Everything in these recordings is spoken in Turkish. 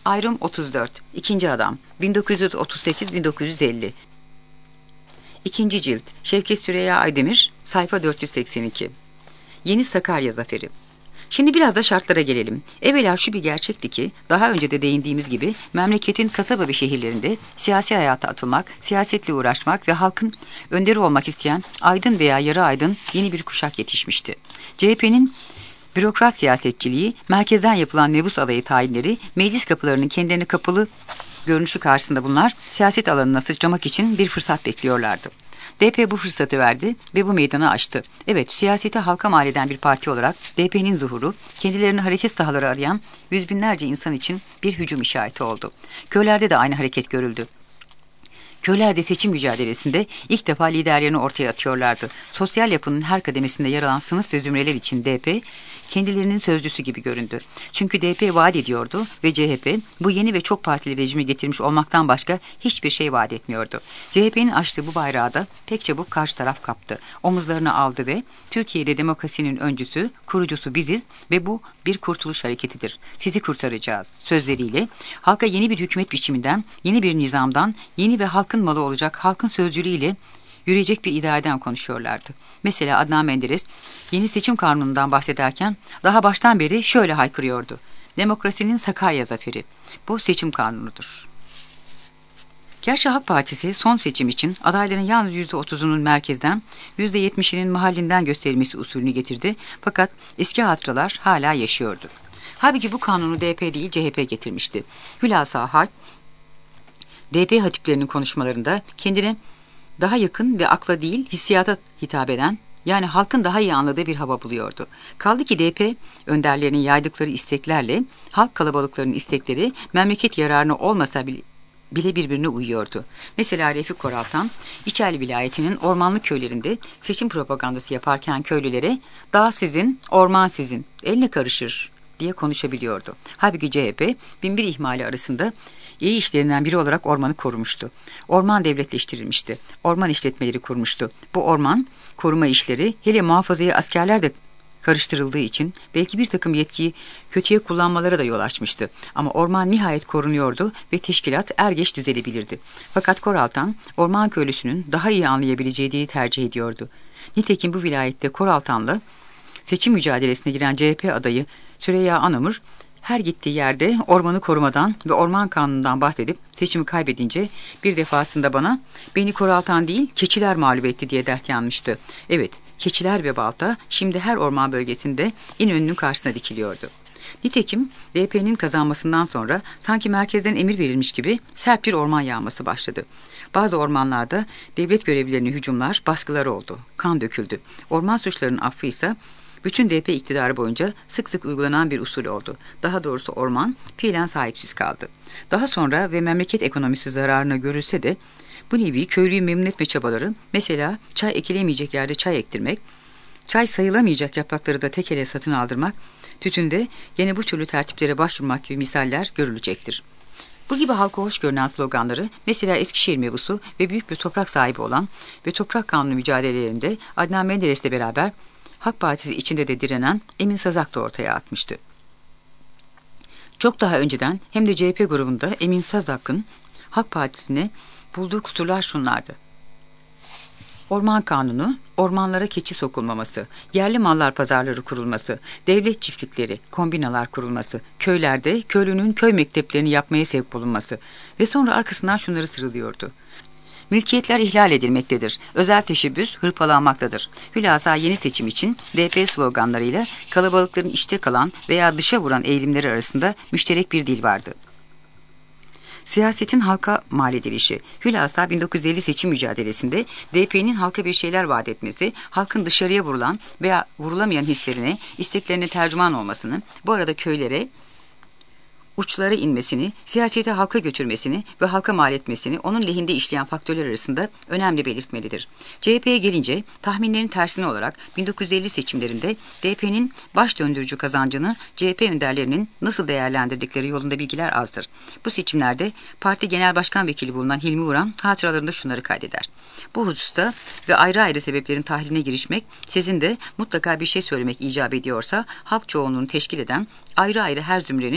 Ayrım 34. İkinci adam. 1938-1950. İkinci cilt. Şevket Süreyya Aydemir. Sayfa 482. Yeni Sakarya Zaferi. Şimdi biraz da şartlara gelelim. Evvela şu bir gerçekti ki, daha önce de değindiğimiz gibi, memleketin kasaba ve şehirlerinde siyasi hayata atılmak, siyasetle uğraşmak ve halkın önderi olmak isteyen aydın veya yarı aydın yeni bir kuşak yetişmişti. CHP'nin bürokrat siyasetçiliği, merkezden yapılan mebus adayı tayinleri, meclis kapılarının kendilerine kapalı görünüşü karşısında bunlar, siyaset alanına sıçramak için bir fırsat bekliyorlardı. DP bu fırsatı verdi ve bu meydanı açtı. Evet, siyasete halka mal eden bir parti olarak DP'nin zuhuru, kendilerini hareket sahaları arayan yüz binlerce insan için bir hücum işareti oldu. Köylerde de aynı hareket görüldü. Köyler de seçim mücadelesinde ilk defa liderlerini ortaya atıyorlardı. Sosyal yapının her kademesinde yer alan sınıf ve zümreler için DP, kendilerinin sözcüsü gibi göründü. Çünkü DP vaat ediyordu ve CHP bu yeni ve çok partili rejimi getirmiş olmaktan başka hiçbir şey vaat etmiyordu. CHP'nin açtığı bu bayrağı da pek çabuk karşı taraf kaptı. Omuzlarına aldı ve Türkiye'de demokrasinin öncüsü, kurucusu biziz ve bu bir kurtuluş hareketidir. Sizi kurtaracağız sözleriyle halka yeni bir hükümet biçiminden, yeni bir nizamdan, yeni ve halkın malı olacak halkın sözcülüğüyle yürüyecek bir idareden konuşuyorlardı. Mesela Adnan Menderes yeni seçim kanunundan bahsederken daha baştan beri şöyle haykırıyordu: demokrasinin Sakarya zaferi. Bu seçim kanunudur. Gerçi Halk Partisi son seçim için adayların yalnız %30'unun merkezden, %70'inin mahallinden gösterilmesi usulünü getirdi. Fakat eski hatıralar hala yaşıyordu. Halbuki bu kanunu DP değil CHP getirmişti. Hülasa halk, DP hatiplerinin konuşmalarında kendine daha yakın ve akla değil hissiyata hitap eden, yani halkın daha iyi anladığı bir hava buluyordu. Kaldı ki DP önderlerinin yaydıkları isteklerle halk kalabalıklarının istekleri memleket yararına olmasa bile birbirine uyuyordu. Mesela Refik Koraltan, İçerli vilayetinin ormanlık köylerinde seçim propagandası yaparken köylülere "Dağ sizin, orman sizin, eline karışır" diye konuşabiliyordu. Halbuki CHP, binbir ihmali arasında iyi işlerinden biri olarak ormanı korumuştu. Orman devletleştirilmişti. Orman işletmeleri kurmuştu. Bu orman koruma işleri, hele muhafazaya askerler de karıştırıldığı için belki bir takım yetkiyi kötüye kullanmalara da yol açmıştı. Ama orman nihayet korunuyordu ve teşkilat er geç düzelebilirdi. Fakat Koraltan, orman köylüsünün daha iyi anlayabileceği diye tercih ediyordu. Nitekim bu vilayette Koraltan'la seçim mücadelesine giren CHP adayı Süreyya Anamur, her gittiği yerde ormanı korumadan ve orman kanunundan bahsedip seçimi kaybedince bir defasında bana "Beni Koraltan değil, keçiler mağlup etti" diye dert yanmıştı. Evet, keçiler ve balta şimdi her orman bölgesinde İnönü'nün karşısına dikiliyordu. Nitekim DP'nin kazanmasından sonra sanki merkezden emir verilmiş gibi sert bir orman yağması başladı. Bazı ormanlarda devlet görevlilerine hücumlar, baskılar oldu. Kan döküldü. Orman suçlarının affı ise bütün DP iktidarı boyunca sık sık uygulanan bir usul oldu. Daha doğrusu orman fiilen sahipsiz kaldı. Daha sonra ve memleket ekonomisi zararına görülse de bu nevi köylüyü memnun etme çabaları, mesela çay ekilemeyecek yerde çay ektirmek, çay sayılamayacak yaprakları da tek ele satın aldırmak, tütünde gene bu türlü tertiplere başvurmak gibi misaller görülecektir. Bu gibi halka hoş görünen sloganları, mesela Eskişehir mebusu ve büyük bir toprak sahibi olan ve toprak kanunu mücadelelerinde Adnan Menderes'le beraber Halk Partisi içinde de direnen Emin Sazak da ortaya atmıştı. Çok daha önceden hem de CHP grubunda Emin Sazak'ın Halk Partisi'ne bulduğu kusurlar şunlardı: Orman kanunu, ormanlara keçi sokulmaması, yerli mallar pazarları kurulması, devlet çiftlikleri, kombinalar kurulması, köylerde köylünün köy mekteplerini yapmaya sevk bulunması ve sonra arkasından şunları sıralıyordu: Mülkiyetler ihlal edilmektedir. Özel teşebbüs hırpalanmaktadır. Hülasa yeni seçim için DP sloganlarıyla kalabalıkların içte kalan veya dışa vuran eğilimleri arasında müşterek bir dil vardı. Siyasetin halka mal edilişi. Hülasa 1950 seçim mücadelesinde DP'nin halka bir şeyler vaat etmesi, halkın dışarıya vurulan veya vurulamayan hislerine, isteklerine tercüman olmasını, bu arada köylere, uçlara inmesini, siyaseti halka götürmesini ve halka mal etmesini onun lehinde işleyen faktörler arasında önemli belirtmelidir. CHP'ye gelince tahminlerin tersine olarak 1950 seçimlerinde DP'nin baş döndürücü kazancını CHP önderlerinin nasıl değerlendirdikleri yolunda bilgiler azdır. Bu seçimlerde parti genel başkan vekili bulunan Hilmi Uran hatıralarında şunları kaydeder: Bu hususta ve ayrı ayrı sebeplerin tahliline girişmek, sizin de mutlaka bir şey söylemek icap ediyorsa halk çoğunluğunu teşkil eden ayrı ayrı her zümrenin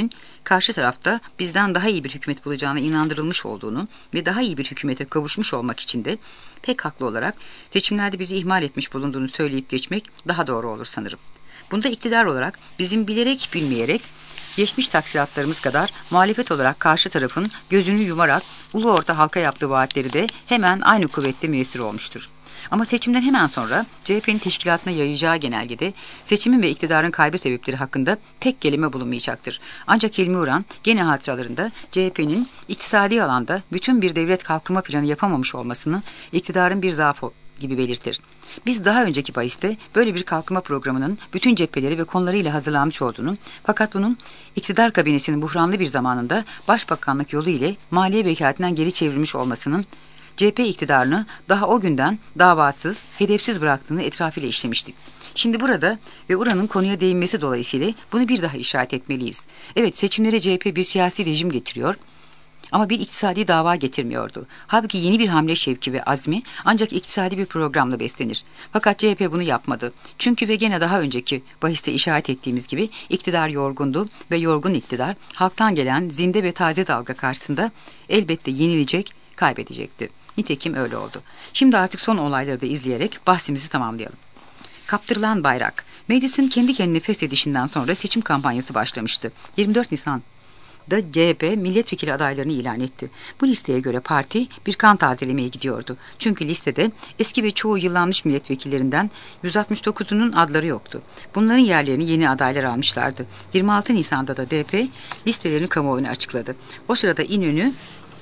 karşı tarafta bizden daha iyi bir hükümet bulacağına inandırılmış olduğunu ve daha iyi bir hükümete kavuşmuş olmak için de pek haklı olarak seçimlerde bizi ihmal etmiş bulunduğunu söyleyip geçmek daha doğru olur sanırım. Bunda iktidar olarak bizim bilerek bilmeyerek geçmiş taksiratlarımız kadar muhalefet olarak karşı tarafın gözünü yumarak ulu orta halka yaptığı vaatleri de hemen aynı kuvvetle müessir olmuştur. Ama seçimden hemen sonra CHP'nin teşkilatına yayacağı genelgede seçimin ve iktidarın kaybı sebepleri hakkında tek kelime bulunmayacaktır. Ancak Hilmi Uran gene hatıralarında CHP'nin iktisadi alanda bütün bir devlet kalkınma planı yapamamış olmasını iktidarın bir zaafı gibi belirtir. Biz daha önceki bahiste böyle bir kalkınma programının bütün cepheleri ve konularıyla hazırlanmış olduğunu, fakat bunun iktidar kabinesinin buhranlı bir zamanında başbakanlık yolu ile maliye vekaletinden geri çevrilmiş olmasının CHP iktidarını daha o günden davasız, hedefsiz bıraktığını etrafıyla işlemiştik. Şimdi burada ve Uran'ın konuya değinmesi dolayısıyla bunu bir daha işaret etmeliyiz. Evet, seçimlere CHP bir siyasi rejim getiriyor ama bir iktisadi dava getirmiyordu. Halbuki yeni bir hamle şevki ve azmi ancak iktisadi bir programla beslenir. Fakat CHP bunu yapmadı. Çünkü ve gene daha önceki bahiste işaret ettiğimiz gibi iktidar yorgundu ve yorgun iktidar halktan gelen zinde ve taze dalga karşısında elbette yenilecek, kaybedecekti. Nitekim öyle oldu. Şimdi artık son olayları da izleyerek bahsimizi tamamlayalım. Kaptırılan bayrak. Meclisin kendi kendine feshedişinden sonra seçim kampanyası başlamıştı. 24 Nisan'da CHP milletvekili adaylarını ilan etti. Bu listeye göre parti bir kan tazelemeye gidiyordu. Çünkü listede eski ve çoğu yıllanmış milletvekillerinden 169'unun adları yoktu. Bunların yerlerini yeni adaylar almışlardı. 26 Nisan'da da DP listelerini kamuoyuna açıkladı. O sırada İnönü,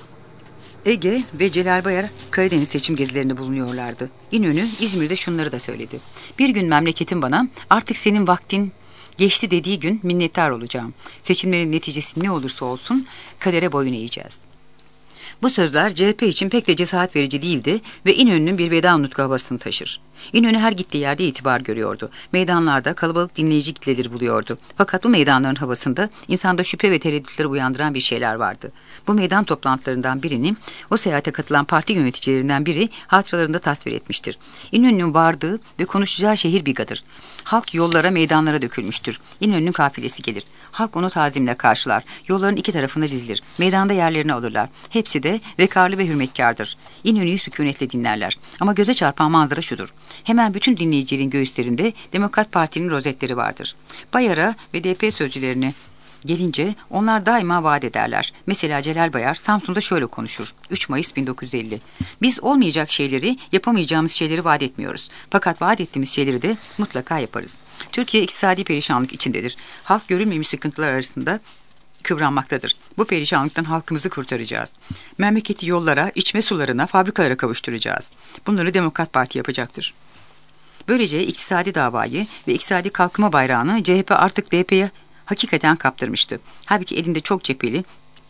Ege ve Celal Bayar Karadeniz seçim gezilerinde bulunuyorlardı. İnönü İzmir'de şunları da söyledi. Bir gün memleketim bana artık senin vaktin geçti dediği gün minnettar olacağım. Seçimlerin neticesi ne olursa olsun kadere boyun eğeceğiz. Bu sözler CHP için pek de cesaret verici değildi ve İnönü'nün bir veda nutku havasını taşır. İnönü her gittiği yerde itibar görüyordu. Meydanlarda kalabalık dinleyici kitleleri buluyordu. Fakat bu meydanların havasında insanda şüphe ve tereddütleri uyandıran bir şeyler vardı. Bu meydan toplantılarından birini o seyahate katılan parti yöneticilerinden biri hatıralarında tasvir etmiştir. İnönü'nün vardığı ve konuşacağı şehir Biga'dır. Halk yollara, meydanlara dökülmüştür. İnönü'nün kafilesi gelir. Halk onu tazimle karşılar. Yolların iki tarafına dizilir. Meydanda yerlerini alırlar. Hepsi de vekarlı ve hürmetkardır. İnönü'yü sükunetle dinlerler. Ama göze çarpan manzara şudur. Hemen bütün dinleyicilerin göğüslerinde Demokrat Parti'nin rozetleri vardır. Bayar'a ve DP sözcülerine gelince onlar daima vaat ederler. Mesela Celal Bayar Samsun'da şöyle konuşur. 3 Mayıs 1950. Biz olmayacak şeyleri, yapamayacağımız şeyleri vaat etmiyoruz. Fakat vaat ettiğimiz şeyleri de mutlaka yaparız. Türkiye iktisadi perişanlık içindedir. Halk görülmemiş sıkıntılar arasında kıvranmaktadır. Bu perişanlıktan halkımızı kurtaracağız. Memleketi yollara, içme sularına, fabrikalara kavuşturacağız. Bunları Demokrat Parti yapacaktır. Böylece iktisadi davayı ve iktisadi kalkınma bayrağını CHP artık DP'ye hakikaten kaptırmıştı. Halbuki elinde çok cepheli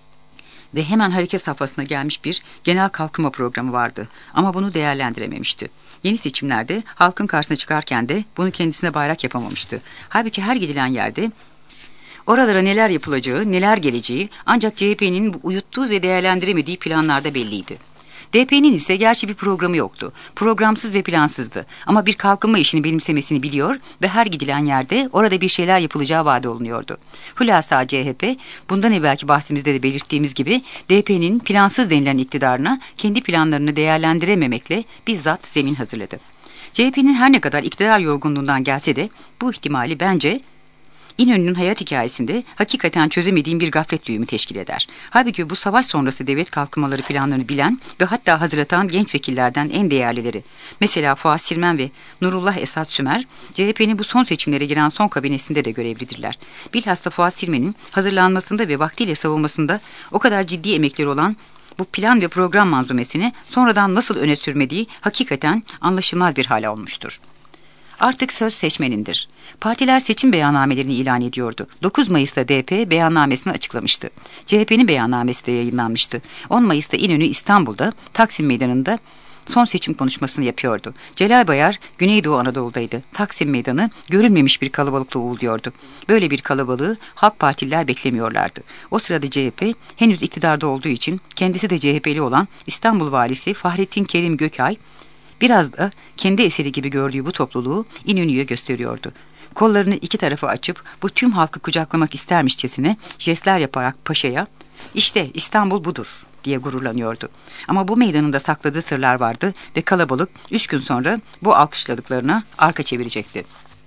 ve hemen hareket safhasına gelmiş bir genel kalkınma programı vardı. Ama bunu değerlendirememişti. Yeni seçimlerde halkın karşısına çıkarken de bunu kendisine bayrak yapamamıştı. Halbuki her gidilen yerde oralara neler yapılacağı, neler geleceği ancak CHP'nin uyuttuğu ve değerlendiremediği planlarda belliydi. DP'nin ise gerçi bir programı yoktu. Programsız ve plansızdı. Ama bir kalkınma işini benimsemesini biliyor ve her gidilen yerde orada bir şeyler yapılacağı vaadi olunuyordu. Hülasa CHP, bundan evvelki bahsimizde de belirttiğimiz gibi DP'nin plansız denilen iktidarına kendi planlarını değerlendirememekle bizzat zemin hazırladı. CHP'nin her ne kadar iktidar yorgunluğundan gelse de bu ihtimali bence İnönü'nün hayat hikayesinde hakikaten çözemediğim bir gaflet düğümü teşkil eder. Halbuki bu savaş sonrası devlet kalkınmaları planlarını bilen ve hatta hazırlatan genç vekillerden en değerlileri. Mesela Fuat Sirmen ve Nurullah Esat Sümer, CHP'nin bu son seçimlere giren son kabinesinde de görevlidirler. Bilhassa Fuat Sirmen'in hazırlanmasında ve vaktiyle savunmasında o kadar ciddi emekleri olan bu plan ve program manzumesini sonradan nasıl öne sürmediği hakikaten anlaşılmaz bir hale olmuştur. Artık söz seçmenindir. Partiler seçim beyannamelerini ilan ediyordu. 9 Mayıs'ta DP beyannamesini açıklamıştı. CHP'nin beyannamesi de yayınlanmıştı. 10 Mayıs'ta İnönü İstanbul'da Taksim Meydanı'nda son seçim konuşmasını yapıyordu. Celal Bayar Güneydoğu Anadolu'daydı. Taksim Meydanı görülmemiş bir kalabalıkla uğurluyordu. Böyle bir kalabalığı halk partililer beklemiyorlardı. O sırada CHP henüz iktidarda olduğu için kendisi de CHP'li olan İstanbul Valisi Fahrettin Kerim Gökay biraz da kendi eseri gibi gördüğü bu topluluğu İnönü'ye gösteriyordu. kollarını iki tarafa açıp bu tüm halkı kucaklamak istermişçesine jestler yaparak paşaya "İşte İstanbul budur" diye gururlanıyordu. Ama bu meydanın da sakladığı sırlar vardı ve kalabalık 3 gün sonra bu alkışladıklarına arka çevirecekti.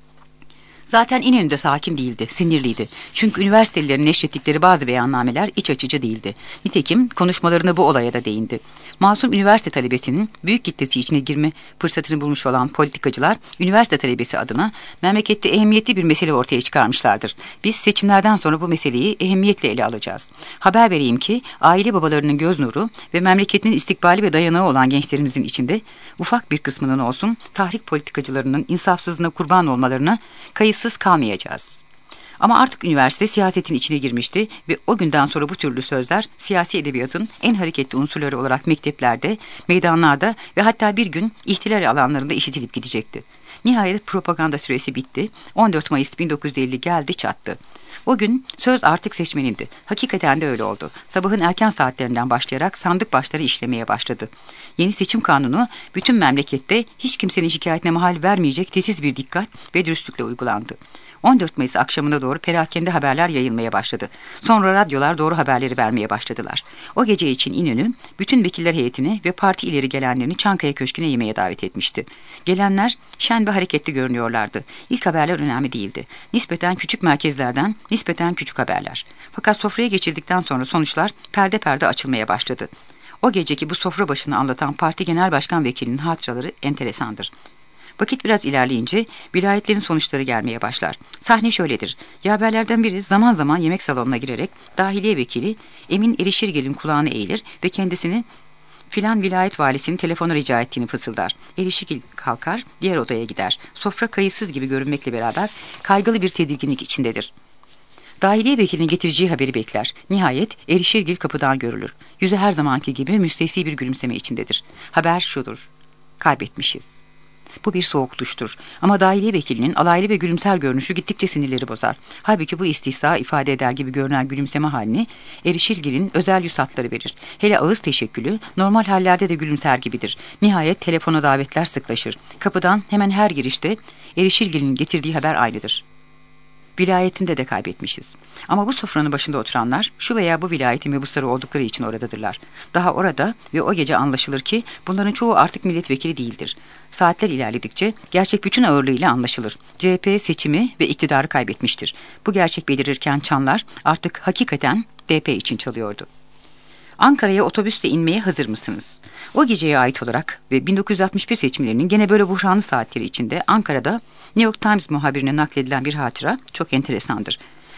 Zaten İnönü'de hakim değildi, sinirliydi. Çünkü üniversitelilerin neşrettikleri bazı beyannameler iç açıcı değildi. Nitekim konuşmalarına bu olaya da değindi. Masum üniversite talebesinin büyük kitlesi içine girme fırsatını bulmuş olan politikacılar, üniversite talebesi adına memlekette ehemmiyetli bir mesele ortaya çıkarmışlardır. Biz seçimlerden sonra bu meseleyi ehemmiyetle ele alacağız. Haber vereyim ki aile babalarının göz nuru ve memleketinin istikbali ve dayanağı olan gençlerimizin içinde ufak bir kısmının olsun tahrik politikacılarının insafsızlığına kurban olmalarına kayıtsız kalmayacağız. Ama artık üniversite siyasetin içine girmişti ve o günden sonra bu türlü sözler siyasi edebiyatın en hareketli unsurları olarak mekteplerde, meydanlarda ve hatta bir gün ihtilal alanlarında işitilip gidecekti. Nihayet propaganda süresi bitti. 14 Mayıs 1950 geldi çattı. O gün söz artık seçmenindi. Hakikaten de öyle oldu. Sabahın erken saatlerinden başlayarak sandık başları işlemeye başladı. Yeni seçim kanunu bütün memlekette hiç kimsenin şikayetine mahal vermeyecek titiz bir dikkat ve dürüstlükle uygulandı. 14 Mayıs akşamına doğru perakende haberler yayılmaya başladı. Sonra radyolar doğru haberleri vermeye başladılar. O gece için İnönü bütün vekiller heyetini ve parti ileri gelenlerini Çankaya Köşkü'ne yemeğe davet etmişti. Gelenler şen ve hareketli görünüyorlardı. İlk haberler önemli değildi. Nispeten küçük merkezlerden nispeten küçük haberler. Fakat sofraya geçildikten sonra sonuçlar perde perde açılmaya başladı. O geceki bu sofra başını anlatan parti genel başkan vekilinin hatıraları enteresandır. Vakit biraz ilerleyince vilayetlerin sonuçları gelmeye başlar. Sahne şöyledir. Yaverlerden biri zaman zaman yemek salonuna girerek dahiliye vekili Emin Erişirgel'in kulağını eğilir ve kendisini filan vilayet valisinin telefonu rica ettiğini fısıldar. Erişirgel kalkar, diğer odaya gider. Sofra kayıtsız gibi görünmekle beraber kaygılı bir tedirginlik içindedir. Dahiliye vekilinin getireceği haberi bekler. Nihayet Erişirgil kapıdan görülür. Yüzü her zamanki gibi müstesni bir gülümseme içindedir. Haber şudur: kaybetmişiz. Bu bir soğuk duştur. Ama dahiliye vekilinin alaylı ve gülümser görünüşü gittikçe sinirleri bozar. Halbuki bu istihza ifade eder gibi görünen gülümseme halini Erişirgil'in özel yüz hatları verir. Hele ağız teşekkülü normal hallerde de gülümser gibidir. Nihayet telefona davetler sıklaşır. Kapıdan hemen her girişte Erişirgil'in getirdiği haber aynıdır: vilayetinde de kaybetmişiz. Ama bu sofranın başında oturanlar şu veya bu vilayetin mebusları oldukları için oradadırlar. Daha orada ve o gece anlaşılır ki bunların çoğu artık milletvekili değildir. Saatler ilerledikçe gerçek bütün ağırlığıyla anlaşılır. CHP seçimi ve iktidarı kaybetmiştir. Bu gerçek belirirken çanlar artık hakikaten DP için çalıyordu. Ankara'ya otobüsle inmeye hazır mısınız? O geceye ait olarak ve 1961 seçimlerinin gene böyle buhranlı saatleri içinde Ankara'da New York Times muhabirine nakledilen bir hatıra çok enteresandır.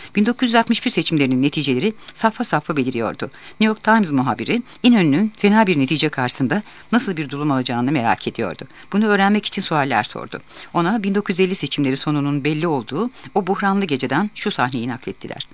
1961 seçimlerinin neticeleri safha safha beliriyordu. New York Times muhabiri İnönü'nün fena bir netice karşısında nasıl bir durum alacağını merak ediyordu. Bunu öğrenmek için sualler sordu. Ona 1950 seçimleri sonunun belli olduğu o buhranlı geceden şu sahneyi naklettiler.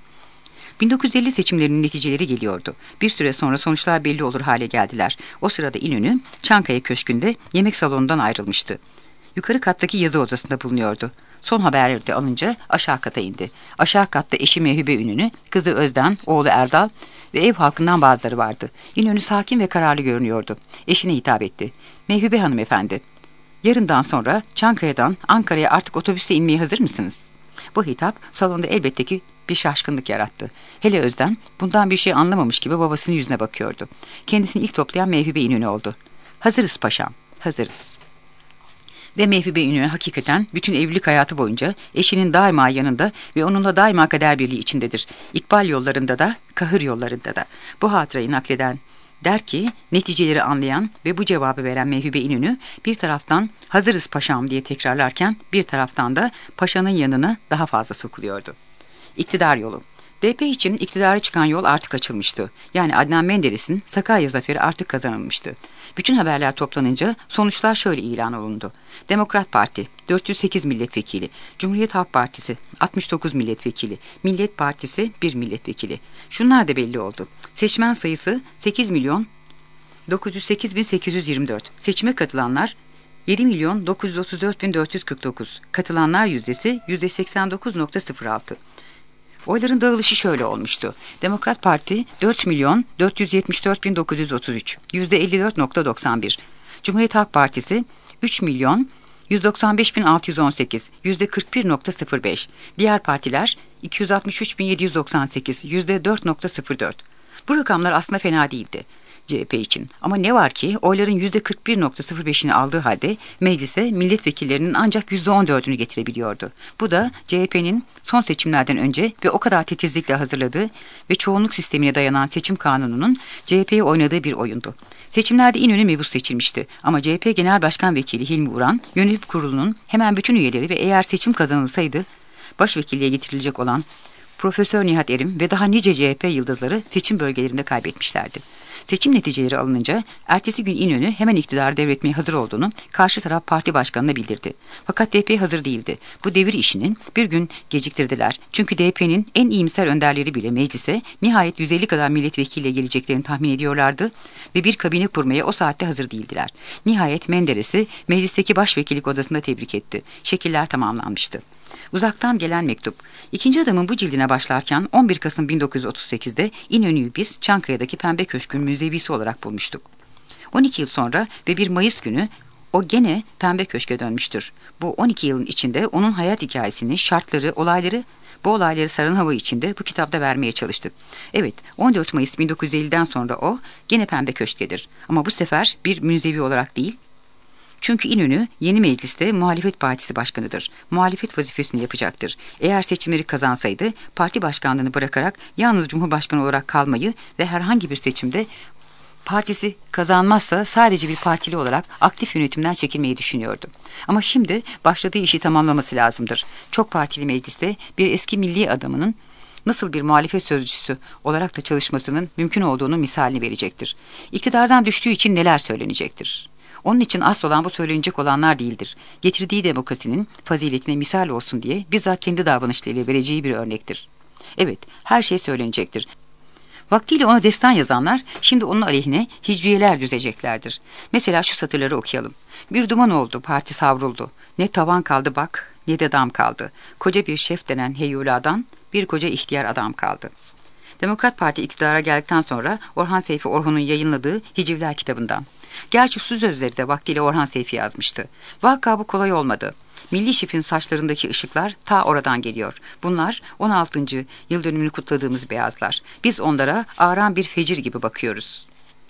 1950 seçimlerinin neticeleri geliyordu. Bir süre sonra sonuçlar belli olur hale geldiler. O sırada İnönü Çankaya Köşkü'nde yemek salonundan ayrılmıştı. Yukarı kattaki yazı odasında bulunuyordu. Son haberleri de alınca aşağı kata indi. Aşağı katta eşi Mevhibe İnönü, kızı Özden, oğlu Erdal ve ev halkından bazıları vardı. İnönü sakin ve kararlı görünüyordu. Eşine hitap etti. Mevhibe hanımefendi, yarından sonra Çankaya'dan Ankara'ya artık otobüste inmeye hazır mısınız? Bu hitap salonda elbette ki bir şaşkınlık yarattı. Hele Özden bundan bir şey anlamamış gibi babasının yüzüne bakıyordu. Kendisini ilk toplayan Mevhibe İnönü oldu. Hazırız paşam, hazırız. Ve Mevhibe İnönü hakikaten bütün evlilik hayatı boyunca eşinin daima yanında ve onunla daima kader birliği içindedir. İkbal yollarında da, kahır yollarında da. Bu hatırayı nakleden der ki, neticeleri anlayan ve bu cevabı veren Mevhibe İnönü bir taraftan hazırız paşam diye tekrarlarken bir taraftan da paşanın yanına daha fazla sokuluyordu. İktidar yolu. DP için iktidara çıkan yol artık açılmıştı. Yani Adnan Menderes'in Sakarya zaferi artık kazanılmıştı. Bütün haberler toplanınca sonuçlar şöyle ilan olundu. Demokrat Parti 408 milletvekili, Cumhuriyet Halk Partisi 69 milletvekili, Millet Partisi 1 milletvekili. Şunlar da belli oldu. Seçmen sayısı 8.908.824. Seçime katılanlar 7.934.449. Katılanlar yüzdesi %89.06. Oyların dağılışı şöyle olmuştu. Demokrat Parti 4.474.933, %54.91. Cumhuriyet Halk Partisi 3.131.929, 195.618, %41.05. Diğer partiler 263.798, %4.04. Bu rakamlar aslında fena değildi CHP için. Ama ne var ki oyların %41.05'ini aldığı halde meclise milletvekillerinin ancak %14'ünü getirebiliyordu. Bu da CHP'nin son seçimlerden önce ve o kadar titizlikle hazırladığı ve çoğunluk sistemine dayanan seçim kanununun CHP'ye oynadığı bir oyundu. Seçimlerde İnönü mebus seçilmişti ama CHP Genel Başkan Vekili Hilmi Uran, yönetim kurulunun hemen bütün üyeleri ve eğer seçim kazanılsaydı başvekilliğe getirilecek olan Profesör Nihat Erim ve daha nice CHP yıldızları seçim bölgelerinde kaybetmişlerdi. Seçim neticeleri alınınca ertesi gün İnönü hemen iktidarı devretmeye hazır olduğunu karşı taraf parti başkanına bildirdi. Fakat DP hazır değildi. Bu devir işinin bir gün geciktirdiler. Çünkü DP'nin en iyimser önderleri bile meclise nihayet 150 kadar milletvekiliyle geleceklerini tahmin ediyorlardı ve bir kabine kurmaya o saatte hazır değildiler. Nihayet Menderes'i meclisteki başvekillik odasında tebrik etti. Şekiller tamamlanmıştı. Uzaktan gelen mektup. İkinci adamın bu cildine başlarken 11 Kasım 1938'de İnönü'yü biz Çankaya'daki Pembe Köşk'ün müzevisi olarak bulmuştuk. 12 yıl sonra ve 1 Mayıs günü o gene Pembe Köşk'e dönmüştür. Bu 12 yılın içinde onun hayat hikayesini, şartları, bu olayları saran hava içinde bu kitapta vermeye çalıştık. Evet, 14 Mayıs 1950'den sonra o gene Pembe Köşk'tedir. Ama bu sefer bir müzevi olarak değil, çünkü İnönü yeni mecliste muhalefet partisi başkanıdır. Muhalefet vazifesini yapacaktır. Eğer seçimleri kazansaydı parti başkanlığını bırakarak yalnız Cumhurbaşkanı olarak kalmayı ve herhangi bir seçimde partisi kazanmazsa sadece bir partili olarak aktif yönetimden çekilmeyi düşünüyordu. Ama şimdi başladığı işi tamamlaması lazımdır. Çok partili mecliste bir eski milli adamının nasıl bir muhalefet sözcüsü olarak da çalışmasının mümkün olduğunu misalini verecektir. İktidardan düştüğü için neler söylenecektir? Onun için asıl olan bu söylenecek olanlar değildir. Getirdiği demokrasinin faziletine misal olsun diye bizzat kendi davranışlarıyla vereceği bir örnektir. Evet, her şey söylenecektir. Vaktiyle ona destan yazanlar şimdi onun aleyhine hicriyeler düzeceklerdir. Mesela şu satırları okuyalım. Bir duman oldu, parti savruldu. Ne tavan kaldı bak, ne de dam kaldı. Koca bir şef denen heyuladan bir koca ihtiyar adam kaldı. Demokrat Parti iktidara geldikten sonra Orhan Seyfi Orhun'un yayınladığı Hicivler kitabından. Gerçi su sözleri de vaktiyle Orhan Seyfi yazmıştı. Vaka bu kolay olmadı. Milli şifin saçlarındaki ışıklar ta oradan geliyor. Bunlar 16. yıl dönümünü kutladığımız beyazlar. Biz onlara ağıran bir fecir gibi bakıyoruz.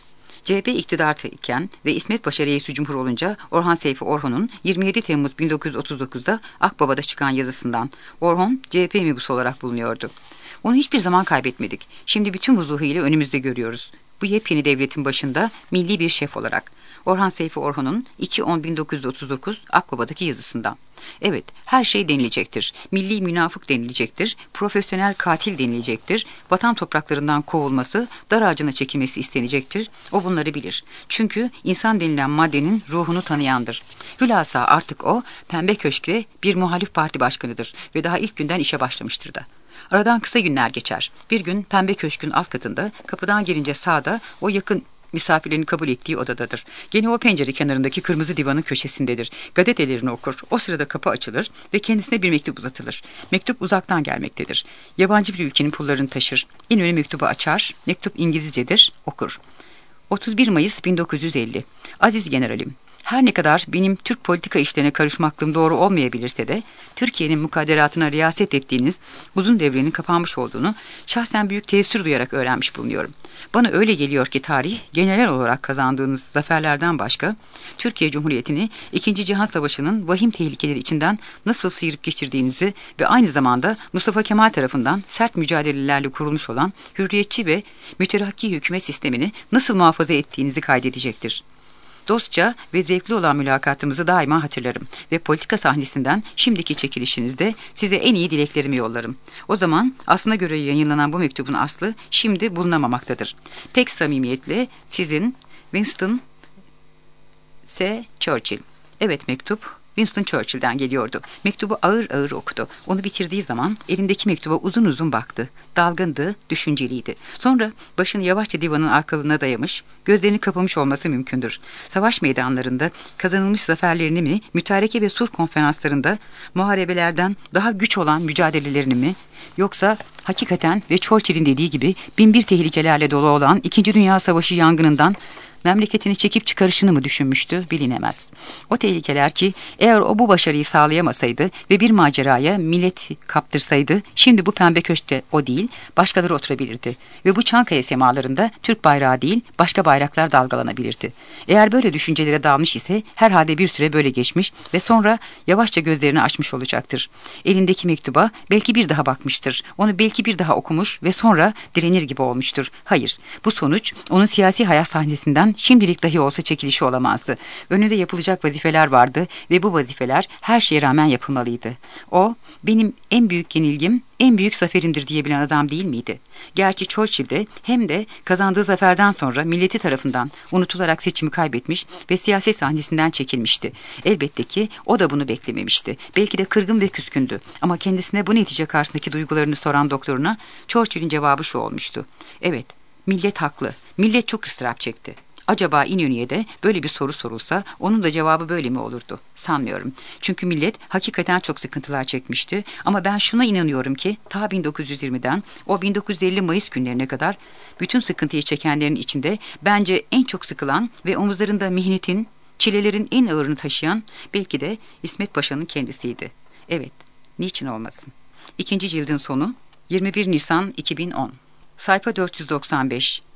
CHP iktidardayken ve İsmet Paşa reisi cumhur olunca Orhan Seyfi Orhun'un 27 Temmuz 1939'da Akbaba'da çıkan yazısından Orhun CHP mebusu olarak bulunuyordu. Onu hiçbir zaman kaybetmedik. Şimdi bütün vuzuhuyla önümüzde görüyoruz. Bu yepyeni devletin başında milli bir şef olarak. Orhan Seyfi Orhun'un 2-10-1939 Akbaba'daki yazısından. Evet, her şey denilecektir. Milli münafık denilecektir. Profesyonel katil denilecektir. Vatan topraklarından kovulması, dar ağacına çekilmesi istenecektir. O bunları bilir. Çünkü insan denilen maddenin ruhunu tanıyandır. Hülasa artık o, Pembe Köşk'te bir muhalif parti başkanıdır ve daha ilk günden işe başlamıştır da. Aradan kısa günler geçer. Bir gün Pembe Köşk'ün alt katında, kapıdan girince sağda, o yakın misafirlerini kabul ettiği odadadır. Gene o pencere kenarındaki kırmızı divanın köşesindedir. Gazetelerini okur. O sırada kapı açılır ve kendisine bir mektup uzatılır. Mektup uzaktan gelmektedir. Yabancı bir ülkenin pullarını taşır. İnönü mektubu açar. Mektup İngilizcedir. Okur. 31 Mayıs 1950. Aziz Generalim. Her ne kadar benim Türk politika işlerine karışmaklığım doğru olmayabilirse de Türkiye'nin mukadderatına riyaset ettiğiniz uzun devrenin kapanmış olduğunu şahsen büyük teessür duyarak öğrenmiş bulunuyorum. Bana öyle geliyor ki tarih genel olarak kazandığınız zaferlerden başka Türkiye Cumhuriyeti'ni 2. Cihan Savaşı'nın vahim tehlikeleri içinden nasıl sıyırıp geçirdiğinizi ve aynı zamanda Mustafa Kemal tarafından sert mücadelelerle kurulmuş olan hürriyetçi ve müterakki hükümet sistemini nasıl muhafaza ettiğinizi kaydedecektir. Dostça ve zevkli olan mülakatımızı daima hatırlarım ve politika sahnesinden şimdiki çekilişinizde size en iyi dileklerimi yollarım. O zaman aslına göre yayınlanan bu mektubun aslı şimdi bulunamamaktadır. Pek samimiyetle sizin Winston S. Churchill. Evet, mektup Winston Churchill'den geliyordu. Mektubu ağır ağır okudu. Onu bitirdiği zaman elindeki mektuba uzun uzun baktı. Dalgındı, düşünceliydi. Sonra başını yavaşça divanın arkalığına dayamış, gözlerini kapamış olması mümkündür. Savaş meydanlarında kazanılmış zaferlerini mi, mütareke ve sulh konferanslarında muharebelerden daha güç olan mücadelelerini mi, yoksa hakikaten ve Churchill'in dediği gibi binbir tehlikelerle dolu olan 2. Dünya Savaşı yangınından memleketini çekip çıkarışını mı düşünmüştü bilinemez. O tehlikeler ki eğer o bu başarıyı sağlayamasaydı ve bir maceraya millet kaptırsaydı, şimdi bu pembe köşkte o değil başkaları oturabilirdi ve bu Çankaya semalarında Türk bayrağı değil başka bayraklar dalgalanabilirdi. Eğer böyle düşüncelere dalmış ise herhalde bir süre böyle geçmiş ve sonra yavaşça gözlerini açmış olacaktır. Elindeki mektuba belki bir daha bakmıştır. Onu belki bir daha okumuş ve sonra direnir gibi olmuştur. Hayır, bu sonuç onun siyasi hayat sahnesinden şimdilik dahi olsa çekilişi olamazdı. Önünde yapılacak vazifeler vardı ve bu vazifeler her şeye rağmen yapılmalıydı. O, benim en büyük yenilgim, en büyük zaferimdir diyebilen adam değil miydi? Gerçi Churchill de hem de kazandığı zaferden sonra milleti tarafından unutularak seçimi kaybetmiş ve siyaset sahnesinden çekilmişti. Elbette ki o da bunu beklememişti. Belki de kırgın ve küskündü. Ama kendisine bu netice karşısındaki duygularını soran doktoruna Churchill'in cevabı şu olmuştu. Evet, millet haklı. Millet çok ıstırap çekti. Acaba İnönü'ye de böyle bir soru sorulsa onun da cevabı böyle mi olurdu? Sanmıyorum. Çünkü millet hakikaten çok sıkıntılar çekmişti. Ama ben şuna inanıyorum ki ta 1920'den o 1950 Mayıs günlerine kadar bütün sıkıntıyı çekenlerin içinde bence en çok sıkılan ve omuzlarında mihnetin, çilelerin en ağırını taşıyan belki de İsmet Paşa'nın kendisiydi. Evet, niçin olmasın? 2. cildin sonu 21 Nisan 2010. Sayfa 495.